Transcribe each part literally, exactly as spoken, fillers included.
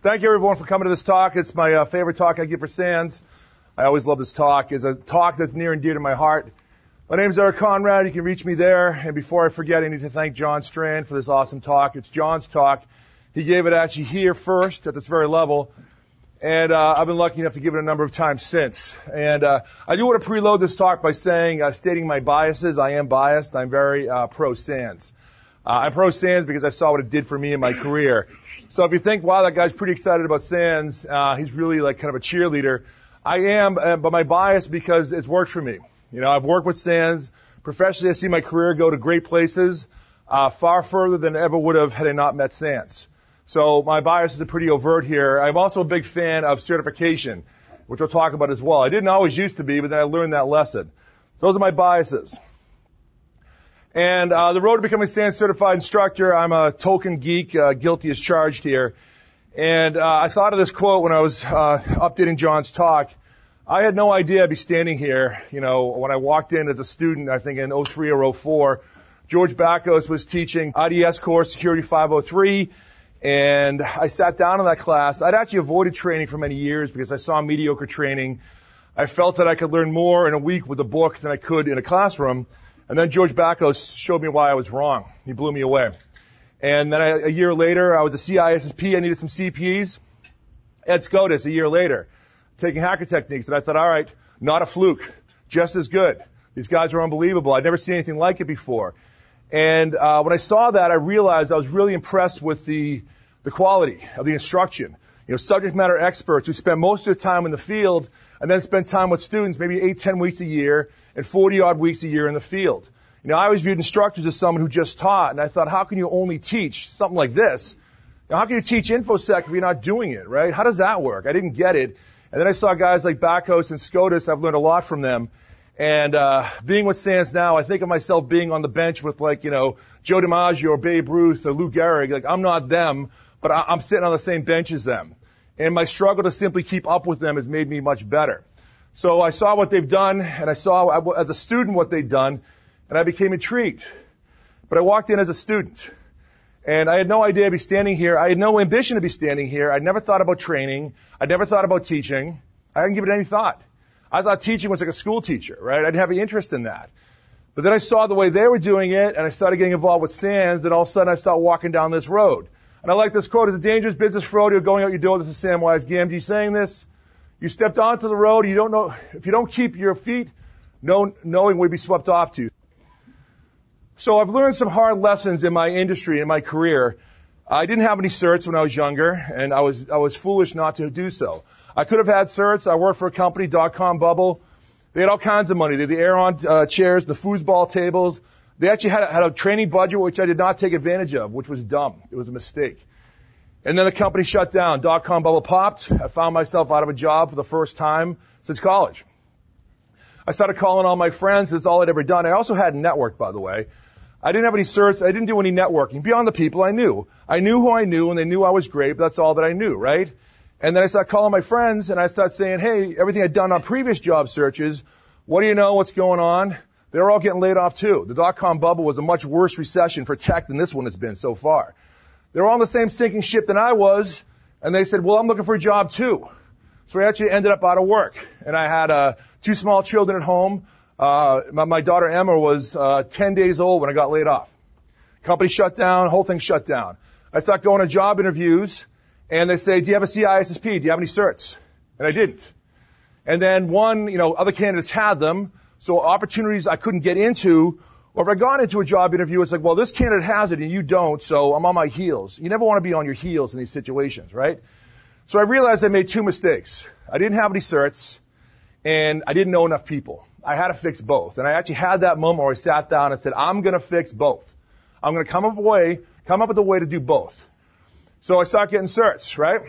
Thank you, everyone, for coming to this talk. It's my uh, favorite talk I give for SANS. I always love this talk. It's a talk that's near and dear to my heart. My name is Eric Conrad. You can reach me there. And before I forget, I need to thank John Strand for this awesome talk. It's John's talk. He gave it actually here first at this very level. And uh, I've been lucky enough to give it a number of times since. And uh, I do want to preload this talk by saying, uh, stating my biases. I am biased. I'm very uh, pro-SANS. Uh, I'm pro-SANS because I saw what it did for me in my career. So if you think, wow, that guy's pretty excited about SANS, uh, he's really like kind of a cheerleader. I am, uh, but my bias because it's worked for me. You know, I've worked with SANS. Professionally, I see my career go to great places, uh, far further than I ever would have had I not met SANS. So my bias is pretty overt here. I'm also a big fan of certification, which we'll talk about as well. I didn't always used to be, but then I learned that lesson. Those are my biases. And uh, the road to becoming a SANS certified instructor, I'm a token geek, uh, guilty as charged here. And uh, I thought of this quote when I was uh, updating John's talk. I had no idea I'd be standing here, you know, when I walked in as a student, I think in oh three or oh four. George Bakos was teaching I D S course, Security five oh three, and I sat down in that class. I'd actually avoided training for many years because I saw mediocre training. I felt that I could learn more in a week with a book than I could in a classroom. And then George Bakos showed me why I was wrong. He blew me away. And then I, a year later, I was a C I S S P. I needed some C P Es. Ed SCOTUS, a year later, taking hacker techniques. And I thought, all right, not a fluke, just as good. These guys are unbelievable. I'd never seen anything like it before. And uh, when I saw that, I realized I was really impressed with the the quality of the instruction. You know, subject matter experts who spend most of their time in the field and then spend time with students, maybe eight, ten weeks a year and forty odd weeks a year in the field. You know, I always viewed instructors as someone who just taught, and I thought, how can you only teach something like this? Now, how can you teach InfoSec if you're not doing it, right? How does that work? I didn't get it. And then I saw guys like Bakos and SCOTUS. I've learned a lot from them. And uh being with SANS now, I think of myself being on the bench with, like, you know, Joe DiMaggio or Babe Ruth or Lou Gehrig. Like, I'm not them, but I- I'm sitting on the same bench as them. And my struggle to simply keep up with them has made me much better. So I saw what they've done, and I saw as a student what they'd done, and I became intrigued. But I walked in as a student, and I had no idea I'd be standing here. I had no ambition to be standing here. I'd never thought about training. I'd never thought about teaching. I hadn't given it any thought. I thought teaching was like a school teacher, right? I didn't have any interest in that. But then I saw the way they were doing it, and I started getting involved with SANS, and all of a sudden I started walking down this road. And I like this quote: "It's a dangerous business for rodeo going out your door." This is Samwise Gamgee saying this. You stepped onto the road, you don't know, if you don't keep your feet, no, knowing will be swept off to you. So I've learned some hard lessons in my industry, in my career. I didn't have any certs when I was younger, and I was, I was foolish not to do so. I could have had certs. I worked for a company, dot-com bubble. They had all kinds of money. They had the Aeron uh, chairs, the foosball tables. They actually had a, had a training budget, which I did not take advantage of, which was dumb. It was a mistake. And then the company shut down. Dot-com bubble popped. I found myself out of a job for the first time since college. I started calling all my friends. That's all I'd ever done. I also had networked, by the way. I didn't have any certs. I didn't do any networking beyond the people I knew. I knew who I knew, and they knew I was great, but that's all that I knew, right? And then I started calling my friends, and I started saying, hey, everything I'd done on previous job searches, what do you know? What's going on? They were all getting laid off, too. The dot-com bubble was a much worse recession for tech than this one has been so far. They were on the same sinking ship than I was, and they said, well, I'm looking for a job, too. So I actually ended up out of work. And I had uh, two small children at home. Uh, my, my daughter Emma was uh, ten days old when I got laid off. Company shut down, whole thing shut down. I started going to job interviews, and they say, do you have a C I S S P? Do you have any certs? And I didn't. And then one, you know, other candidates had them, so opportunities I couldn't get into. Or if I got into a job interview, it's like, well, this candidate has it and you don't, so I'm on my heels. You never want to be on your heels in these situations, right? So I realized I made two mistakes. I didn't have any certs, and I didn't know enough people. I had to fix both. And I actually had that moment where I sat down and said, I'm going to fix both. I'm going to come up with a way, come up with a way to do both. So I started getting certs, right?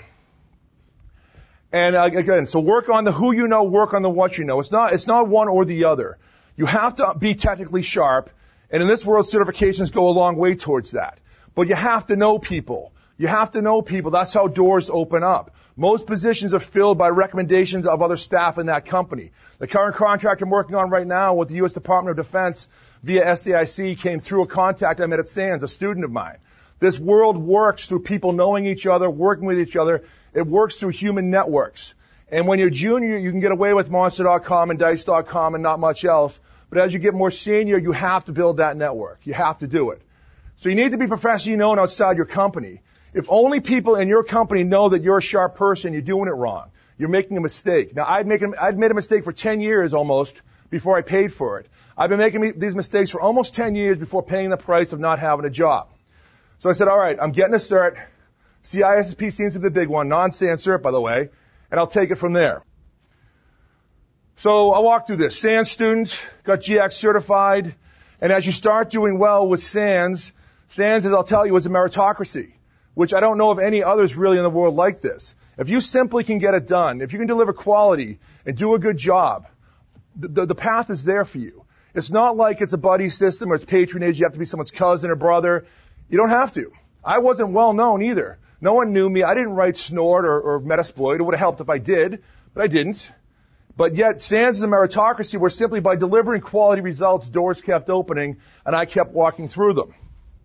And uh, again, so work on the who you know, work on the what you know. It's not, it's not one or the other. You have to be technically sharp, and in this world, certifications go a long way towards that. But you have to know people. You have to know people. That's how doors open up. Most positions are filled by recommendations of other staff in that company. The current contract I'm working on right now with the U S Department of Defense via S A I C came through a contact I met at SANS, a student of mine. This world works through people knowing each other, working with each other. It works through human networks. And when you're junior, you can get away with Monster dot com and Dice dot com and not much else. But as you get more senior, you have to build that network. You have to do it. So you need to be professionally known outside your company. If only people in your company know that you're a sharp person, you're doing it wrong. You're making a mistake. Now, I'd, make a, I'd made a mistake for ten years almost before I paid for it. I've been making these mistakes for almost ten years before paying the price of not having a job. So I said, all right, I'm getting a cert. C I S S P seems to be the big one. Non-SANS cert, by the way. And I'll take it from there. So I walked through this. SANS student, got G X certified. And as you start doing well with SANS, SANS, as I'll tell you, is a meritocracy, which I don't know of any others really in the world like this. If you simply can get it done, if you can deliver quality and do a good job, the, the, the path is there for you. It's not like it's a buddy system or it's patronage. You have to be someone's cousin or brother. You don't have to. I wasn't well known either. No one knew me. I didn't write Snort or, or Metasploit. It would have helped if I did, but I didn't. But yet, SANS is a meritocracy where simply by delivering quality results, doors kept opening, and I kept walking through them.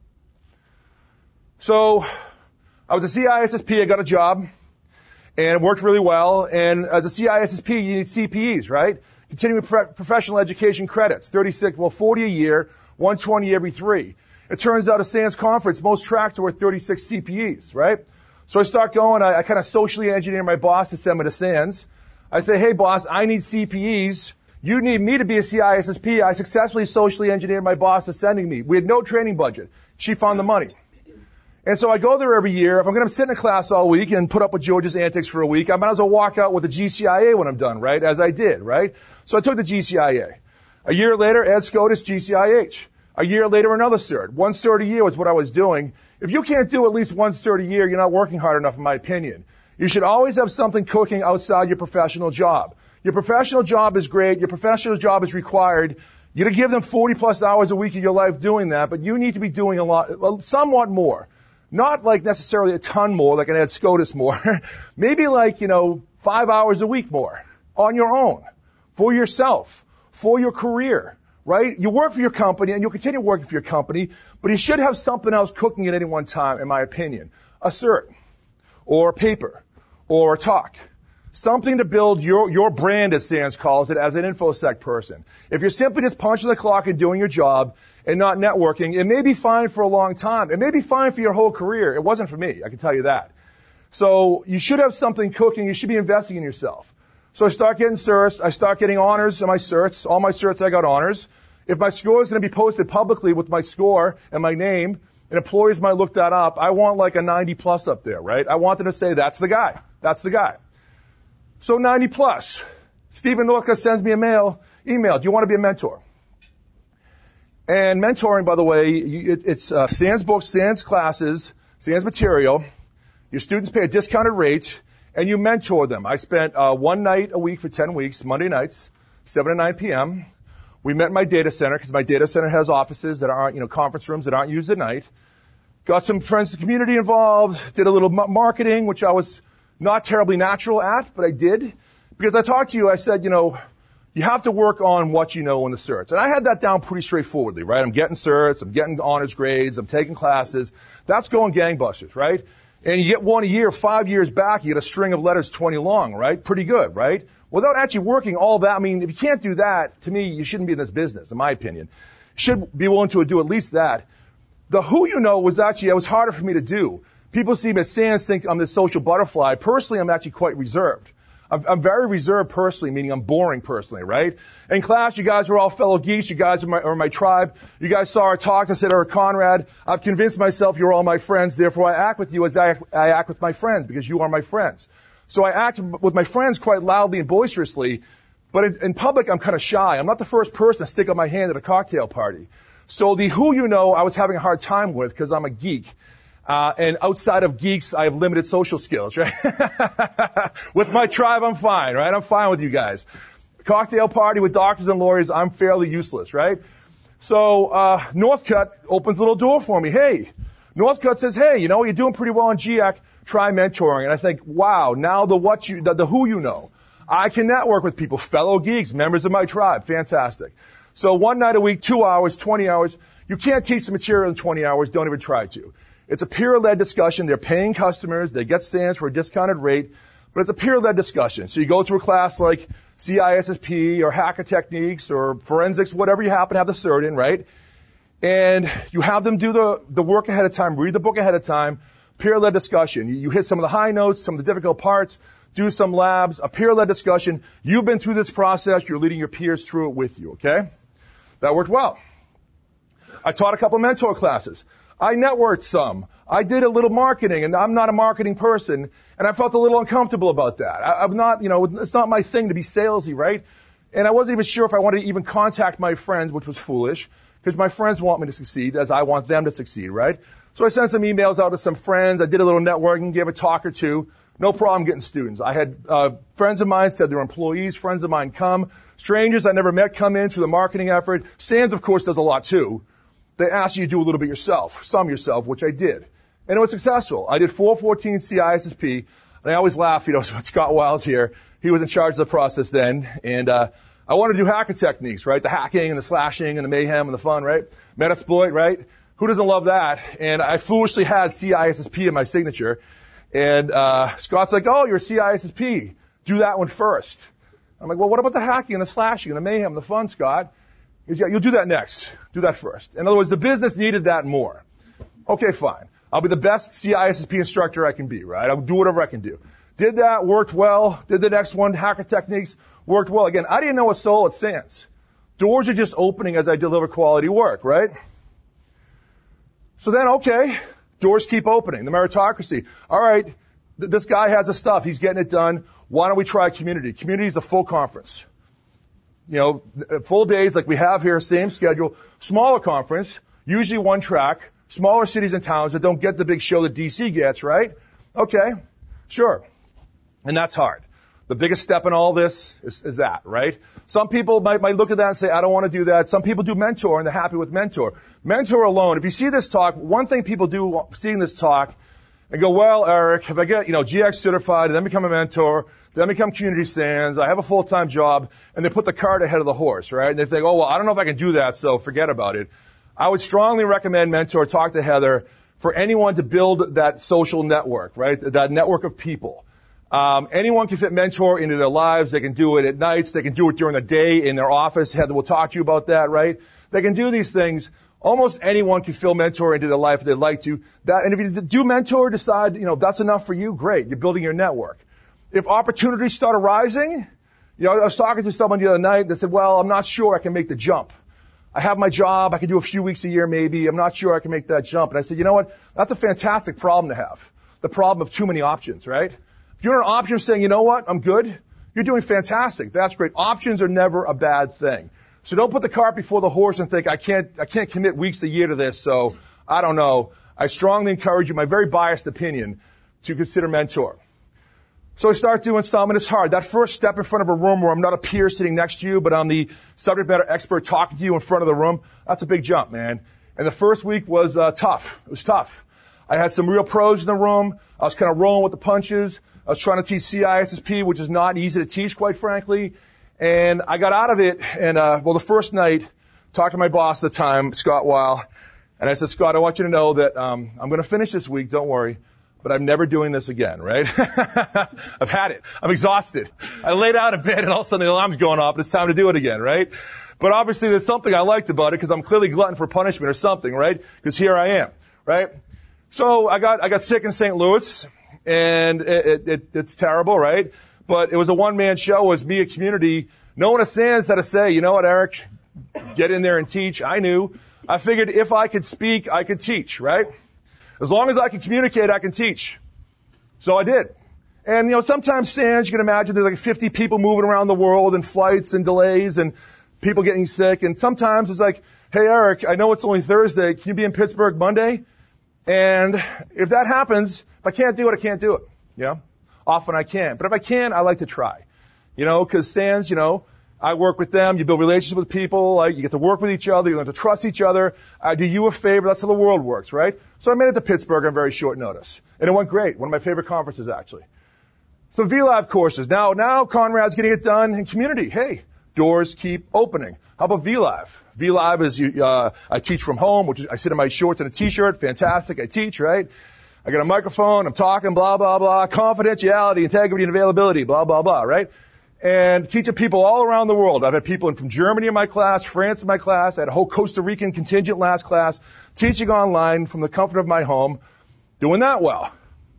So I was a C I S S P. I got a job, and it worked really well. And as a C I S S P, you need C P Es, right? Continuing pro- professional education credits, thirty-six, well, forty a year, one hundred twenty every three. It turns out a SANS conference, most tracks are worth thirty-six C P Es, right? So I start going, I, I kind of socially engineer my boss to send me to SANS. I say, hey boss, I need C P Es. You need me to be a C I S S P. I successfully socially engineered my boss to sending me. We had no training budget. She found the money. And so I go there every year. If I'm going to sit in a class all week and put up with George's antics for a week, I might as well walk out with a G C I A when I'm done, right? As I did, right? So I took the G C I A. A year later, Ed SCOTUS, G C I H. A year later, another cert. One cert a year was what I was doing. If you can't do at least one cert a year, you're not working hard enough, in my opinion. You should always have something cooking outside your professional job. Your professional job is great. Your professional job is required. You're going to give them forty plus hours a week of your life doing that, but you need to be doing a lot, somewhat more. Not like necessarily a ton more, like an Ed SCOTUS more. Maybe like, you know, five hours a week more on your own, for yourself, for your career, right? You work for your company and you'll continue working for your company, but you should have something else cooking at any one time, in my opinion. A cert, or a paper, or a talk. Something to build your, your brand, as SANS calls it, as an InfoSec person. If you're simply just punching the clock and doing your job and not networking, it may be fine for a long time. It may be fine for your whole career. It wasn't for me, I can tell you that. So you should have something cooking. You should be investing in yourself. So I start getting certs. I start getting honors on my certs. All my certs, I got honors. If my score is going to be posted publicly with my score and my name, and employers might look that up, I want like a ninety plus up there, right? I want them to say, that's the guy. That's the guy. So ninety plus. Stephen Northcutt sends me a mail, email, do you want to be a mentor? And mentoring, by the way, it, it's uh, SANS books, SANS classes, SANS material. Your students pay a discounted rate, and you mentor them. I spent uh, one night a week for ten weeks, Monday nights, seven to nine p.m. We met in my data center, because my data center has offices that aren't, you know, conference rooms that aren't used at night. Got some friends in the community involved, did a little marketing, which I was not terribly natural at, but I did. Because I talked to you, I said, you know, you have to work on what you know in the certs. And I had that down pretty straightforwardly, right? I'm getting certs, I'm getting honors grades, I'm taking classes. That's going gangbusters, right? And you get one a year, five years back, you get a string of letters twenty long, right? Pretty good, right? Without actually working all that, I mean, if you can't do that, to me, you shouldn't be in this business, in my opinion. You should be willing to do at least that. The who you know was actually, it was harder for me to do. People see me at SANS, think I'm this social butterfly. Personally, I'm actually quite reserved. I'm, I'm very reserved personally, meaning I'm boring personally, right? In class, you guys are all fellow geeks. You guys are my, are my tribe. You guys saw our talk. I said, Eric Conrad, I've convinced myself you're all my friends. Therefore, I act with you as I, I act with my friends, because you are my friends. So I act with my friends quite loudly and boisterously, but in, in public, I'm kind of shy. I'm not the first person to stick up my hand at a cocktail party. So the who you know, I was having a hard time with, because I'm a geek. Uh, and outside of geeks, I have limited social skills, right? With my tribe, I'm fine, right? I'm fine with you guys. Cocktail party with doctors and lawyers, I'm fairly useless, right? So, uh, Northcutt opens a little door for me. Hey, Northcutt says, hey, you know, you're doing pretty well in G A C, try mentoring. And I think, wow, now the what you, the, the who you know. I can network with people, fellow geeks, members of my tribe. Fantastic. So one night a week, two hours, twenty hours. You can't teach the material in twenty hours. Don't even try to. It's a peer-led discussion. They're paying customers. They get SANS for a discounted rate, but it's a peer-led discussion. So you go through a class like C I S S P or Hacker Techniques or Forensics, whatever you happen to have the cert in, right? And you have them do the, the work ahead of time, read the book ahead of time, peer-led discussion. You, you hit some of the high notes, some of the difficult parts, do some labs, a peer-led discussion. You've been through this process. You're leading your peers through it with you, okay? That worked well. I taught a couple mentor classes. I networked some. I did a little marketing, and I'm not a marketing person, and I felt a little uncomfortable about that. I, I'm not, you know, it's not my thing to be salesy, right? And I wasn't even sure if I wanted to even contact my friends, which was foolish, because my friends want me to succeed as I want them to succeed, right? So I sent some emails out to some friends. I did a little networking, gave a talk or two. No problem getting students. I had uh, friends of mine said they were employees. Friends of mine come. Strangers I never met come in through the marketing effort. SANS, of course, does a lot too. They ask you to do a little bit yourself, some yourself, which I did. And it was successful. I did four fourteen C I S S P, and I always laugh, you know, when Scott Wiles here, he was in charge of the process then, and uh, I wanted to do hacker techniques, right? The hacking and the slashing and the mayhem and the fun, right? Metasploit, right? Who doesn't love that? And I foolishly had C I S S P in my signature, and uh, Scott's like, oh, you're C I S S P. Do that one first. I'm like, well, what about the hacking and the slashing and the mayhem and the fun, Scott? He's, yeah, you'll do that next. Do that first. In other words, the business needed that more. Okay, fine. I'll be the best C I S S P instructor I can be, right? I'll do whatever I can do. Did that, worked well. Did the next one, hacker techniques, worked well. Again, I didn't know a soul at SANS. Doors are just opening as I deliver quality work, right? So then, okay, doors keep opening. The meritocracy. All right, th- this guy has the stuff. He's getting it done. Why don't we try community? Community is a full conference. You know, full days like we have here, same schedule, smaller conference, usually one track, smaller cities and towns that don't get the big show that D C gets, right? Okay, sure. And that's hard. The biggest step in all this is, is that, right? Some people might, might look at that and say, I don't want to do that. Some people do mentor and they're happy with mentor. Mentor alone, if you see this talk, one thing people do seeing this talk and go, well, Eric, if I get, you know, G X certified and then become a mentor, then become community SANS, I have a full-time job, and they put the cart ahead of the horse, right? And they think, oh, well, I don't know if I can do that, so forget about it. I would strongly recommend mentor, talk to Heather, for anyone to build that social network, right? That network of people. Um, anyone can fit mentor into their lives. They can do it at nights. They can do it during the day in their office. Heather will talk to you about that, right? They can do these things. Almost anyone can fill mentor into their life if they'd like to. That, and if you do mentor, decide, you know, that's enough for you, great. You're building your network. If opportunities start arising, you know, I was talking to someone the other night that said, well, I'm not sure I can make the jump. I have my job. I can do a few weeks a year maybe. I'm not sure I can make that jump. And I said, you know what? That's a fantastic problem to have. The problem of too many options, right? If you're an option saying, you know what? I'm good. You're doing fantastic. That's great. Options are never a bad thing. So don't put the cart before the horse and think, I can't, I can't commit weeks a year to this. So I don't know. I strongly encourage you, my very biased opinion, to consider mentor. So I start doing some, and it's hard. That first step in front of a room where I'm not a peer sitting next to you, but I'm the subject matter expert talking to you in front of the room, that's a big jump, man. And the first week was uh, tough. It was tough. I had some real pros in the room. I was kind of rolling with the punches. I was trying to teach C I S S P, which is not easy to teach, quite frankly. And I got out of it, and, uh, well, the first night, talked to my boss at the time, Scott Weil, and I said, Scott, I want you to know that um, I'm going to finish this week, don't worry. But I'm never doing this again, right? I've had it. I'm exhausted. I laid out in bed and all of a sudden the alarm's going off and it's time to do it again, right? But obviously there's something I liked about it because I'm clearly glutton for punishment or something, right? Because here I am, right? So I got, I got sick in Saint Louis and it, it, it, it's terrible, right? But it was a one-man show. It was me, a community. No one at SANS had to say, you know what, Eric, get in there and teach. I knew. I figured if I could speak, I could teach, right? As long as I can communicate, I can teach. So I did. And, you know, sometimes SANS, you can imagine there's like fifty people moving around the world and flights and delays and people getting sick. And sometimes it's like, hey, Eric, I know it's only Thursday. Can you be in Pittsburgh Monday? And if that happens, if I can't do it, I can't do it. You know, often I can. But if I can, I like to try. You know, because SANS, you know, I work with them. You build relationships with people. Like, you get to work with each other. You learn to trust each other. I do you a favor. That's how the world works, right? So I made it to Pittsburgh on very short notice. And it went great. One of my favorite conferences, actually. So V LAB courses. Now, now Conrad's getting it done in community. Hey, Doors keep opening. How about VLive? VLive is, you, uh, I teach from home, which is, I sit in my shorts and a t-shirt. Fantastic. I teach, right? I got a microphone. I'm talking, blah, blah, blah. Confidentiality, integrity, and availability, blah, blah, blah, right? And teaching people all around the world. I've had people in from Germany in my class, France in my class. I had a whole Costa Rican contingent last class, teaching online from the comfort of my home, doing that well.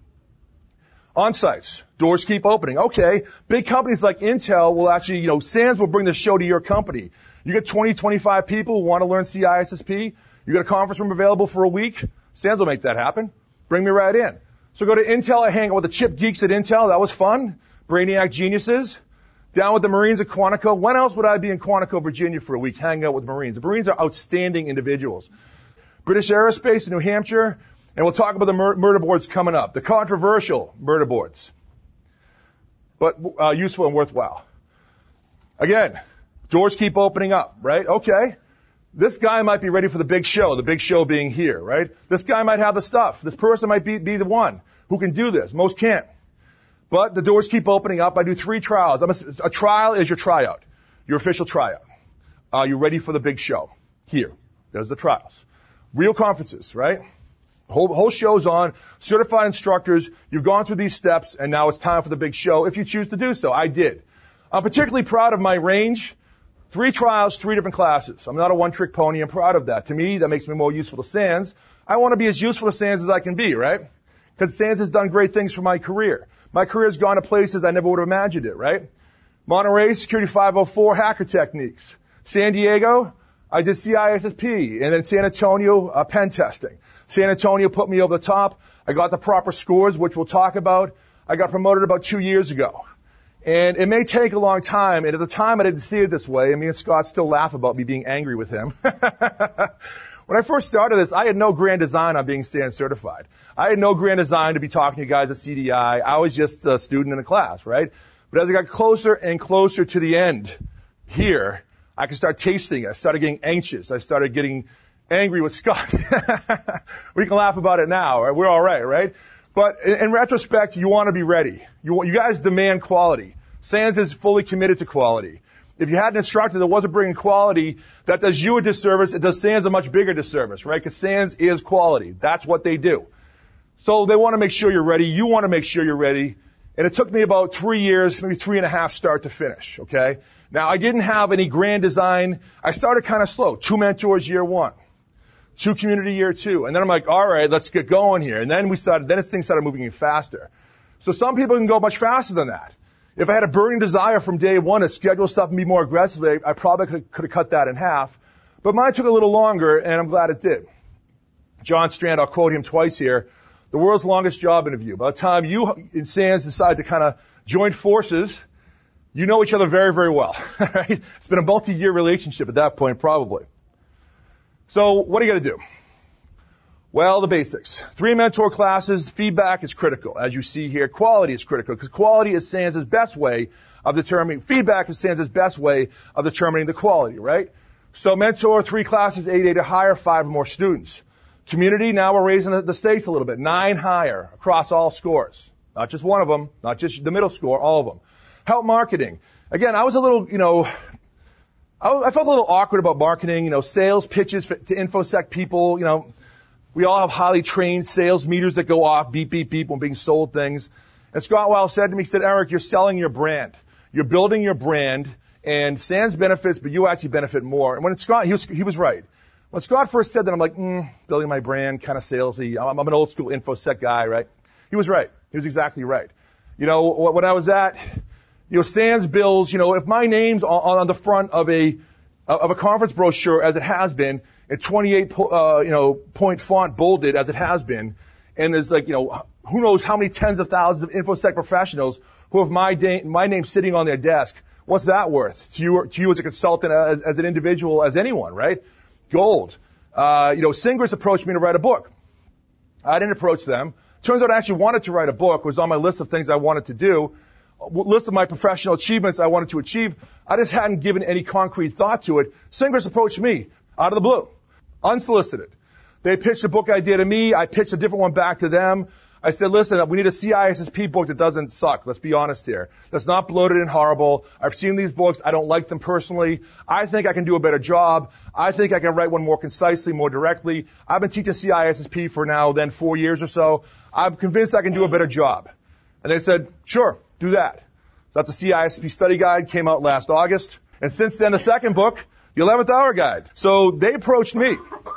On-sites, doors keep opening. Okay, big companies like Intel will actually, you know, SANS will bring the show to your company. You get twenty, twenty-five people who want to learn C I S S P. You got a conference room available for a week. SANS will make that happen. Bring me right in. So go to Intel. I hang out with the chip geeks at Intel. That was fun. Brainiac geniuses. Down with the Marines at Quantico. When else would I be in Quantico, Virginia for a week hanging out with the Marines? The Marines are outstanding individuals. British Aerospace in New Hampshire. And we'll talk about the mur- murder boards coming up. The controversial murder boards. But uh, useful and worthwhile. Again, doors keep opening up, right? Okay. This guy might be ready for the big show, the big show being here, right? This guy might have the stuff. This person might be, be the one who can do this. Most can't. But the doors keep opening up. I do three trials. I'm a, a trial is your tryout, your official tryout. Are you ready for the big show? Here. There's the trials. Real conferences, right? Whole, whole show's on, certified instructors, you've gone through these steps, and now it's time for the big show if you choose to do so. I did. I'm particularly proud of my range. Three trials, three different classes. I'm not a one-trick pony. I'm proud of that. To me, that makes me more useful to SANS. I want to be as useful to SANS as I can be, right? Because SANS has done great things for my career. My career has gone to places I never would have imagined it, right? Monterey, Security five oh four, hacker techniques. San Diego, I did C I S S P. And then San Antonio, uh, pen testing. San Antonio put me over the top. I got the proper scores, which we'll talk about. I got promoted about two years ago. And it may take a long time, and at the time I didn't see it this way, and me and Scott still laugh about me being angry with him. When I first started this, I had no grand design on being SANS certified. I had no grand design to be talking to you guys at C D I. I was just a student in a class, right? But as I got closer and closer to the end here, I could start tasting it. I started getting anxious. I started getting angry with Scott. We can laugh about it now, right? We're all right, right? But in, in retrospect, you want to be ready. You, you guys demand quality. SANS is fully committed to quality. If you had an instructor that wasn't bringing quality, that does you a disservice. It does SANS a much bigger disservice, right? Because SANS is quality. That's what they do. So they want to make sure you're ready. You want to make sure you're ready. And it took me about three years, maybe three and a half start to finish, okay? Now, I didn't have any grand design. I started kind of slow. Two mentors year one. Two community year two. And then I'm like, all right, let's get going here. And then we started, then things started moving even faster. So some people can go much faster than that. If I had a burning desire from day one to schedule stuff and be more aggressively, I probably could, could have cut that in half. But mine took a little longer, and I'm glad it did. John Strand, I'll quote him twice here, the world's longest job interview. By the time you in SANS decide to kind of join forces, you know each other very, very well. Right? It's been a multi-year relationship at that point, probably. So what are you going to do? Well, the basics. Three mentor classes, feedback is critical. As you see here, quality is critical because quality is SANS' best way of determining, feedback is SANS' best way of determining the quality, right? So mentor, three classes, eight, eight or higher, five or more students. Community, now we're raising the, the stakes a little bit. Nine higher across all scores. Not just one of them, not just the middle score, all of them. Help marketing. Again, I was a little, you know, I, I felt a little awkward about marketing, you know, sales pitches for, to InfoSec people, you know, we all have highly trained sales meters that go off, beep, beep, beep, when being sold things. And Scott Weil said to me, he said, Eric, you're selling your brand. You're building your brand, and SANS benefits, but you actually benefit more. And when it's Scott, he was, he was right. When Scott first said that, I'm like, mm, building my brand, kind of salesy. I'm, I'm an old school InfoSec guy, right? He was right. He was exactly right. You know, when I was at, you know, SANS bills, you know, if my name's on, on the front of a, of a conference brochure, as it has been, at twenty-eight, uh, you know, point font bolded as it has been, and there's like, you know, who knows how many tens of thousands of InfoSec professionals who have my, da- my name sitting on their desk. What's that worth to you, to you as a consultant, as, as an individual, as anyone, right? Gold. Uh, you know, Singers approached me to write a book. I didn't approach them. Turns out I actually wanted to write a book. It was on my list of things I wanted to do. A list of my professional achievements I wanted to achieve. I just hadn't given any concrete thought to it. Singers approached me out of the blue. Unsolicited. They pitched a book idea to me. I pitched a different one back to them. I said, listen, we need a C I S S P book that doesn't suck. Let's be honest here. That's not bloated and horrible. I've seen these books. I don't like them personally. I think I can do a better job. I think I can write one more concisely, more directly. I've been teaching C I S S P for now then four years or so. I'm convinced I can do a better job. And they said, sure, do that. That's a C I S S P study guide, came out last August. And since then, the second book, the eleventh hour guide. So they approached me.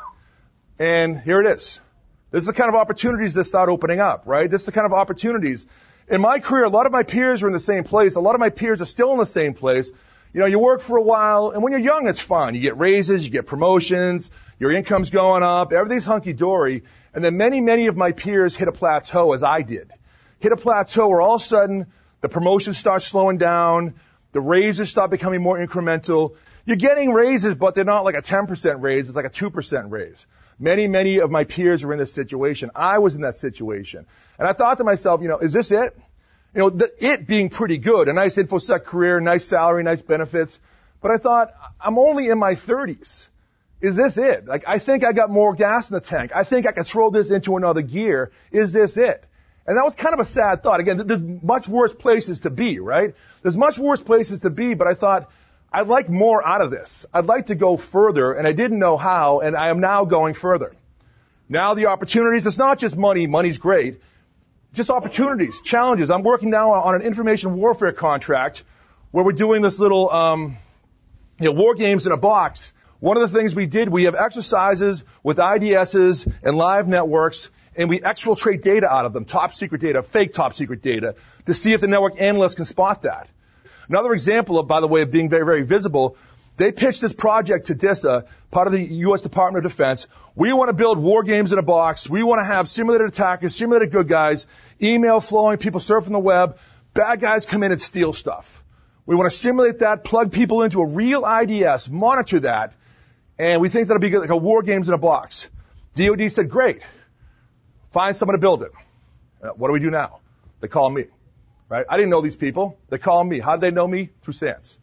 And here it is. This is the kind of opportunities that start opening up, right? This is the kind of opportunities. In my career, a lot of my peers are in the same place. A lot of my peers are still in the same place. You know, you work for a while, and when you're young, it's fun. You get raises, you get promotions, your income's going up, everything's hunky-dory. And then many, many of my peers hit a plateau, as I did. Hit a plateau where all of a sudden, the promotions start slowing down, the raises start becoming more incremental. You're getting raises, but they're not like a ten percent raise, it's like a two percent raise. Many, many of my peers are in this situation. I was in that situation. And I thought to myself, you know, is this it? You know, the, it being pretty good, a nice InfoSec career, nice salary, nice benefits. But I thought, I'm only in my thirties. Is this it? Like, I think I got more gas in the tank. I think I can throw this into another gear. Is this it? And that was kind of a sad thought. Again, there's much worse places to be, right? There's much worse places to be, but I thought, I'd like more out of this. I'd like to go further, and I didn't know how, and I am now going further. Now the opportunities, it's not just money. Money's great. Just opportunities, challenges. I'm working now on an information warfare contract where we're doing this little, um, you know, war games in a box. One of the things we did, we have exercises with I D Ss and live networks, and we exfiltrate data out of them, top secret data, fake top secret data, to see if the network analysts can spot that. Another example of, by the way, of being very, very visible, they pitched this project to D I S A, part of the U S Department of Defense. We want to build war games in a box. We want to have simulated attackers, simulated good guys, email flowing, people surfing the web. Bad guys come in and steal stuff. We want to simulate that, plug people into a real I D S, monitor that, and we think that'll be like a war games in a box. D O D said, great. Find someone to build it. Uh, what do we do now? They call me. Right? I didn't know these people. They called me. How did they know me? Through SANS.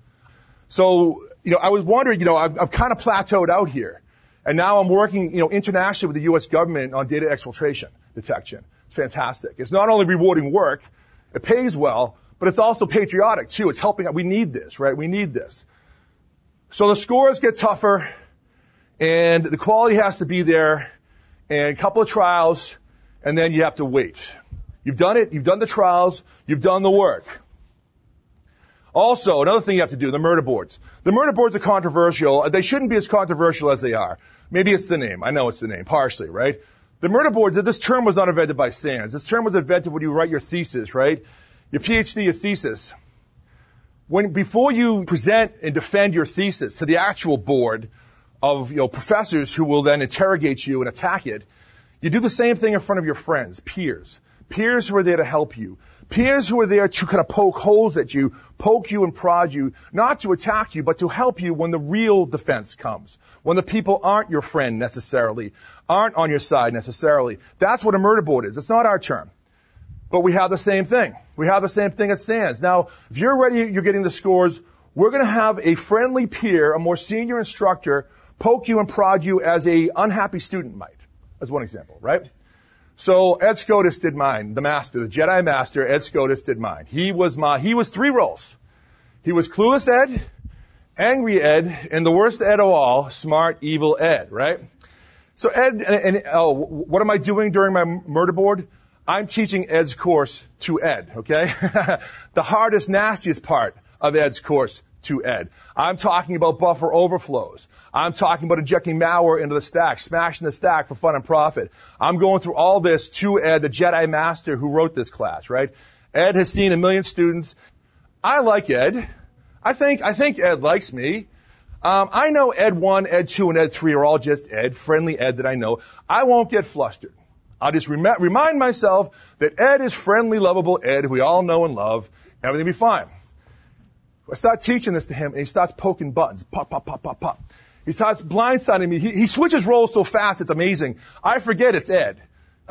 So, you know, I was wondering, you know, I've, I've kind of plateaued out here. And now I'm working, you know, internationally with the U S government on data exfiltration detection. It's fantastic. It's not only rewarding work, it pays well, but it's also patriotic too. It's helping. We need this, right? We need this. So the scores get tougher, and the quality has to be there, and a couple of trials, and then you have to wait. You've done it. You've done the trials. You've done the work. Also, another thing you have to do, the murder boards. The murder boards are controversial. They shouldn't be as controversial as they are. Maybe it's the name. I know it's the name, partially, right? The murder boards, this term was not invented by SANS. This term was invented when you write your thesis, right? Your PhD, your thesis. When, before you present and defend your thesis to the actual board of, you know, professors who will then interrogate you and attack it, you do the same thing in front of your friends, peers. Peers who are there to help you. Peers who are there to kind of poke holes at you, poke you and prod you, not to attack you, but to help you when the real defense comes, when the people aren't your friend necessarily, aren't on your side necessarily. That's what a murder board is. It's not our term. But we have the same thing. We have the same thing at SANS. Now, if you're ready, you're getting the scores, we're going to have a friendly peer, a more senior instructor, poke you and prod you as a unhappy student might. That's one example, right? So Ed Scotus did mine, the master, the Jedi master, Ed Scotus did mine. He was my, he was three roles. He was clueless Ed, angry Ed, and the worst Ed of all, smart, evil Ed, right? So Ed, and, and oh, what am I doing during my murder board? I'm teaching Ed's course to Ed, okay? The hardest, nastiest part of Ed's course to Ed. I'm talking about buffer overflows. I'm talking about injecting malware into the stack, smashing the stack for fun and profit. I'm going through all this to Ed, the Jedi master who wrote this class, right? Ed has seen a million students. I like Ed. I think, I think Ed likes me. Um, I know Ed one, Ed two, and Ed three are all just Ed, friendly Ed that I know. I won't get flustered. I'll just rem- remind myself that Ed is friendly, lovable Ed, who we all know and love. Everything will be fine. I start teaching this to him, and he starts poking buttons. Pop, pop, pop, pop, pop. He starts blindsiding me. He, he switches roles so fast, it's amazing. I forget it's Ed.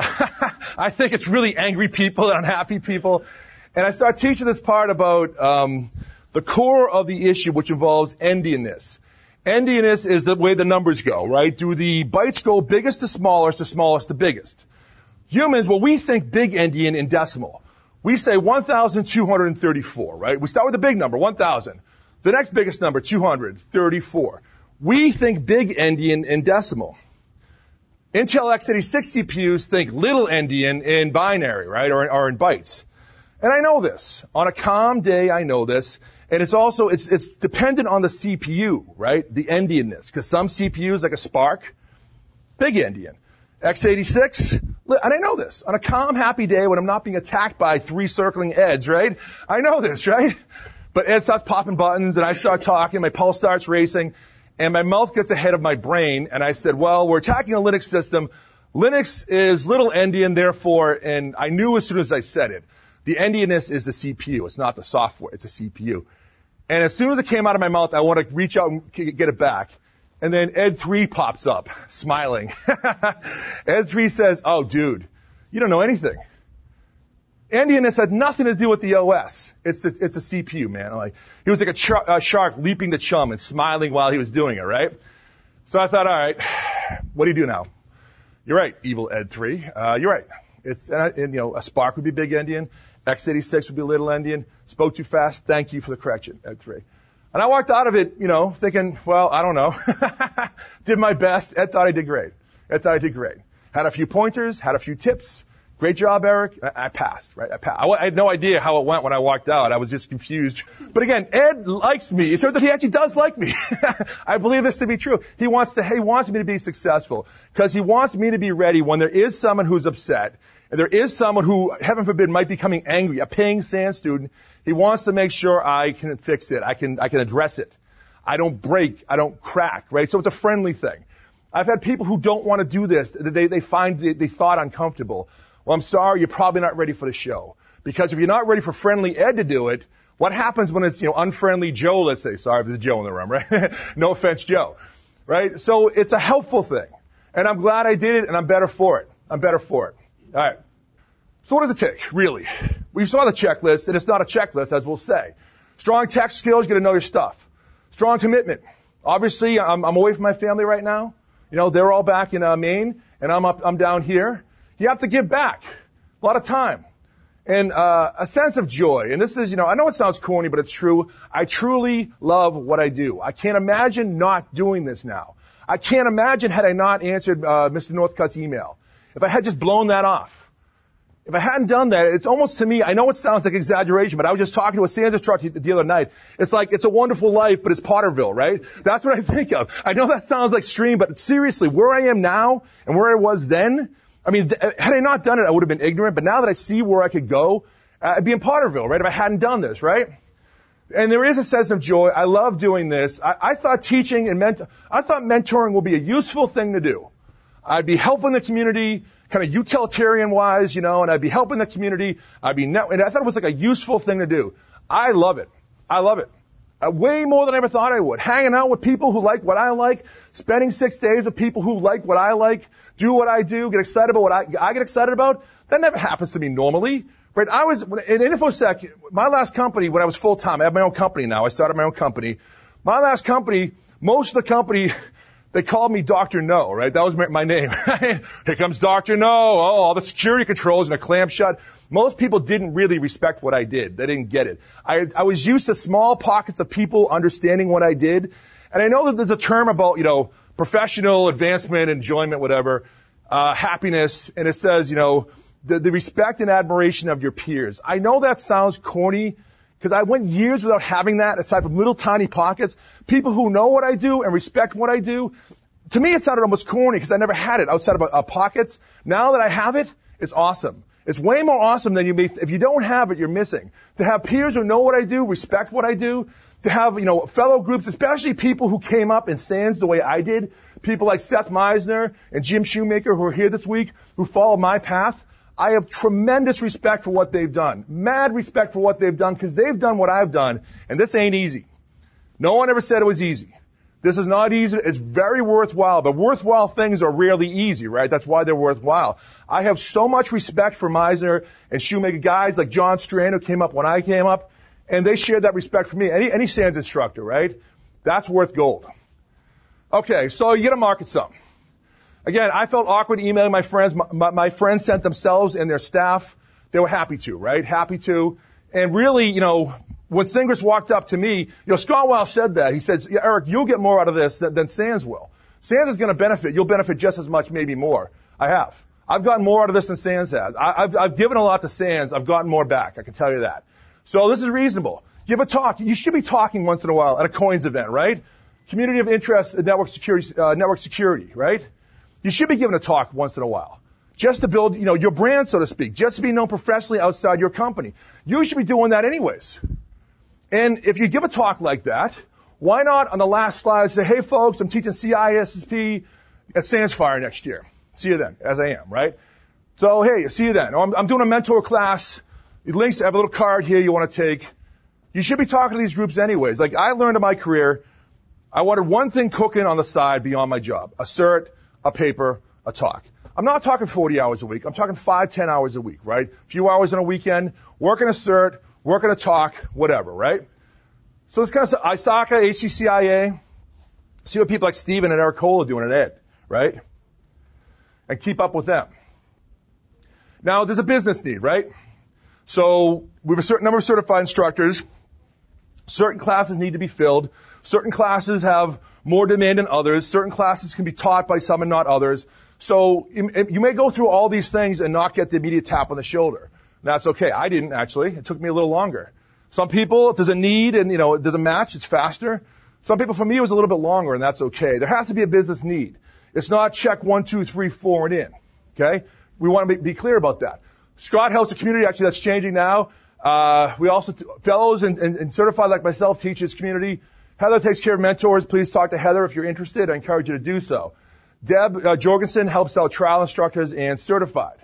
I think it's really angry people and unhappy people. And I start teaching this part about um, the core of the issue, which involves endianness. Endianness is the way the numbers go, right? Do the bytes go biggest to smallest, to smallest to biggest? Humans, well, we think big endian in decimal. We say one thousand two hundred thirty-four, right? We start with the big number, one thousand. The next biggest number, two hundred thirty-four. We think big endian in decimal. Intel x eighty-six C P Us think little endian in binary, right, or, or in bytes. And I know this. On a calm day, I know this. And it's also, it's, it's dependent on the C P U, right, the endianness. Because some C P Us, like a Spark, big endian. x eighty-six, and I know this. On a calm, happy day when I'm not being attacked by three circling Eds, right? I know this, right? But Ed starts popping buttons, and I start talking, my pulse starts racing, and my mouth gets ahead of my brain, and I said, well, we're attacking a Linux system. Linux is little endian, therefore, and I knew as soon as I said it, the endianness is the C P U. It's not the software. It's a C P U. And as soon as it came out of my mouth, I want to reach out and get it back. And then Ed three pops up, smiling. Ed three says, oh, dude, you don't know anything. Endianness had nothing to do with the O S. It's a, it's a C P U, man. Like, he was like a, ch- a shark leaping the chum and smiling while he was doing it, right? So I thought, all right, what do you do now? You're right, evil Ed three. Uh, you're right. It's, uh, and, you know, a Spark would be big endian. x eighty-six would be little endian. Spoke too fast. Thank you for the correction, Ed three. And I walked out of it, you know, thinking, well, I don't know. Did my best. Ed thought I did great. Ed thought I did great. Had a few pointers, had a few tips. Great job, Eric. I, I passed, right? I passed. I, I had no idea how it went when I walked out. I was just confused. But again, Ed likes me. It turns out he actually does like me. I believe this to be true. He wants to, he wants me to be successful because he wants me to be ready when there is someone who's upset and there is someone who, heaven forbid, might be becoming angry, a paying SANS student. He wants to make sure I can fix it. I can, I can address it. I don't break. I don't crack, right? So it's a friendly thing. I've had people who don't want to do this. They, they find, they, they thought uncomfortable. Well, I'm sorry, you're probably not ready for the show. Because if you're not ready for friendly Ed to do it, what happens when it's, you know, unfriendly Joe, let's say? Sorry if there's a Joe in the room, right? No offense, Joe. Right? So it's a helpful thing. And I'm glad I did it, and I'm better for it. I'm better for it. All right. So what does it take, really? We saw the checklist, and it's not a checklist, as we'll say. Strong tech skills, you got to know your stuff. Strong commitment. Obviously, I'm, I'm away from my family right now. You know, they're all back in uh, Maine, and I'm up, I'm down here. You have to give back. A lot of time. And uh, a sense of joy. And this is, you know, I know it sounds corny, but it's true. I truly love what I do. I can't imagine not doing this now. I can't imagine had I not answered uh, Mister Northcutt's email. If I had just blown that off. If I hadn't done that, it's almost to me, I know it sounds like exaggeration, but I was just talking to a SANS instructor the other night. It's like, it's a wonderful life, but it's Potterville, right? That's what I think of. I know that sounds like extreme, but seriously, where I am now and where I was then, I mean, th- had I not done it, I would have been ignorant, but now that I see where I could go, uh, I'd be in Potterville, right, if I hadn't done this, right? And there is a sense of joy. I love doing this. I, I thought teaching and ment- I thought mentoring would be a useful thing to do. I'd be helping the community, kind of utilitarian-wise, you know, and I'd be helping the community. I'd be, net- and I thought it was like a useful thing to do. I love it. I love it. Uh, way more than I ever thought I would. Hanging out with people who like what I like, spending six days with people who like what I like, do what I do, get excited about what I, I get excited about. That never happens to me normally. Right? I was, in InfoSec, my last company, when I was full-time, I have my own company now. I started my own company. My last company, most of the company, they called me Doctor No, right? That was my name. Here comes Doctor No. Oh, all the security controls and a clamp shut. Most people didn't really respect what I did. They didn't get it. I, I was used to small pockets of people understanding what I did. And I know that there's a term about, you know, professional advancement, enjoyment, whatever, uh, happiness. And it says, you know, the, the respect and admiration of your peers. I know that sounds corny, because I went years without having that, aside from little tiny pockets. People who know what I do and respect what I do. To me, it sounded almost corny because I never had it outside of uh, pockets. Now that I have it, it's awesome. It's way more awesome than you may, if you don't have it, you're missing. To have peers who know what I do, respect what I do, to have, you know, fellow groups, especially people who came up in SANS the way I did, people like Seth Meisner and Jim Shoemaker who are here this week, who followed my path. I have tremendous respect for what they've done. Mad respect for what they've done, because they've done what I've done, and this ain't easy. No one ever said it was easy. This is not easy. It's very worthwhile, but worthwhile things are rarely easy, right? That's why they're worthwhile. I have so much respect for Meisner and Shoemaker, guys like John Strand, who came up when I came up, and they shared that respect for me. Any, any SANS instructor, right? That's worth gold. Okay, so you got to market something. Again, I felt awkward emailing my friends. My, my, my friends sent themselves and their staff. They were happy to, right? Happy to. And really, you know, when Singers walked up to me, you know, Scott Weil said that. He said, yeah, Eric, you'll get more out of this than, than Sands will. Sands is going to benefit. You'll benefit just as much, maybe more. I have. I've gotten more out of this than Sands has. I, I've, I've given a lot to Sands. I've gotten more back. I can tell you that. So this is reasonable. Give a talk. You should be talking once in a while at a Coins event, right? Community of interest, network security, uh, network security, right? You should be giving a talk once in a while. Just to build, you know, your brand, so to speak. Just to be known professionally outside your company. You should be doing that anyways. And if you give a talk like that, why not on the last slide say, hey folks, I'm teaching C I S S P at Sandsfire next year. See you then, as I am, right? So, hey, see you then. I'm, I'm doing a mentor class. The links, I have a little card here you want to take. You should be talking to these groups anyways. Like I learned in my career, I wanted one thing cooking on the side beyond my job. A cert, a paper, a talk. I'm not talking forty hours a week. I'm talking five, ten hours a week, right? A few hours on a weekend, working a cert, working a talk, whatever, right? So it's kind of I S A C A, H C C I A. See what people like Steven and Eric Cole are doing at Ed, right? And keep up with them. Now, there's a business need, right? So we have a certain number of certified instructors. Certain classes need to be filled. Certain classes have more demand than others. Certain classes can be taught by some and not others. So you may go through all these things and not get the immediate tap on the shoulder. That's okay. I didn't, actually. It took me a little longer. Some people, if there's a need and, you know, there's a match, it's faster. Some people, for me, it was a little bit longer, and that's okay. There has to be a business need. It's not check one, two, three, four, and in. Okay? We want to be, be clear about that. Scott helps a community, actually, that's changing now. Uh, we also, fellows and, and, and certified like myself, teach this community. Heather takes care of mentors. Please talk to Heather if you're interested. I encourage you to do so. Deb uh, Jorgensen helps out trial instructors and certified.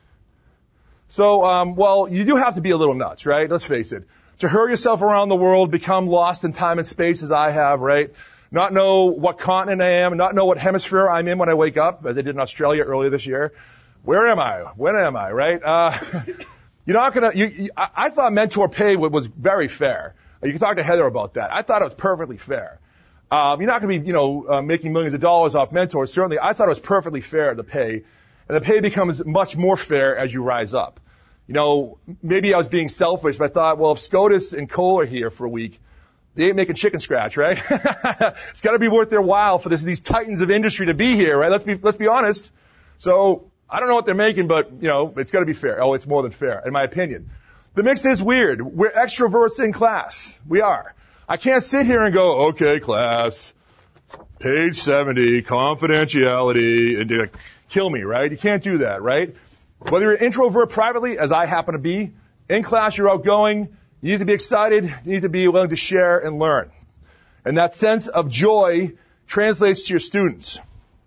So, um, well, you do have to be a little nuts, right? Let's face it. To hurry yourself around the world, become lost in time and space as I have, right? Not know what continent I am, not know what hemisphere I'm in when I wake up, as I did in Australia earlier this year. Where am I? When am I, right? Uh, you're not gonna, you, you, I, I thought mentor pay was very fair. You can talk to Heather about that. I thought it was perfectly fair. Um, you're not going to be, you know, uh, making millions of dollars off mentors. Certainly, I thought it was perfectly fair, the pay. And the pay becomes much more fair as you rise up. You know, maybe I was being selfish, but I thought, well, if SCOTUS and Cole are here for a week, they ain't making chicken scratch, right? It's got to be worth their while for this, these titans of industry to be here, right? Let's be, let's be honest. So, I don't know what they're making, but, you know, it's got to be fair. Oh, it's more than fair, in my opinion. The mix is weird. We're extroverts in class. We are. I can't sit here and go, okay, class, page seventy, confidentiality, and like, kill me, right? You can't do that, right? Whether you're an introvert privately, as I happen to be, in class you're outgoing, you need to be excited, you need to be willing to share and learn. And that sense of joy translates to your students.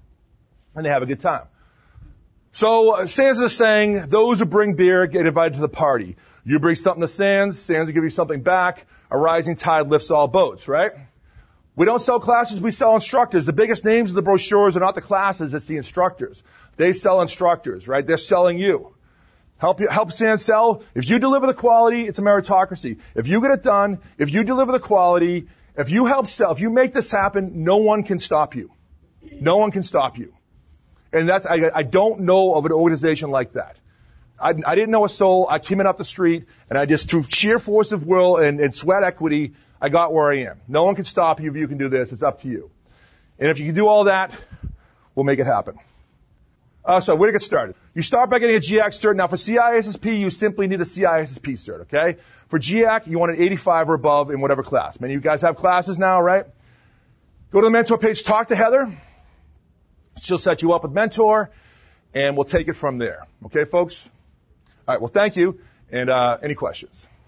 And they have a good time. So, uh, Sands is saying, those who bring beer get invited to the party. You bring something to Sands, Sands will give you something back. A rising tide lifts all boats, right? We don't sell classes, we sell instructors. The biggest names of the brochures are not the classes, it's the instructors. They sell instructors, right? They're selling you. Help you, help Sands sell. If you deliver the quality, it's a meritocracy. If you get it done, if you deliver the quality, if you help sell, if you make this happen, no one can stop you. No one can stop you. And that's, I, I don't know of an organization like that. I, I didn't know a soul. I came in off the street, and I just, through sheer force of will and, and sweat equity, I got where I am. No one can stop you if you can do this. It's up to you. And if you can do all that, we'll make it happen. Uh, so where to get started? You start by getting a G A C cert. Now, for C I S S P, you simply need a C I S S P cert, okay? For G A C, you want an eighty-five or above in whatever class. Many of you guys have classes now, right? Go to the mentor page, talk to Heather. She'll set you up with mentor, and we'll take it from there. Okay, folks? All right, well, thank you. And uh, any questions?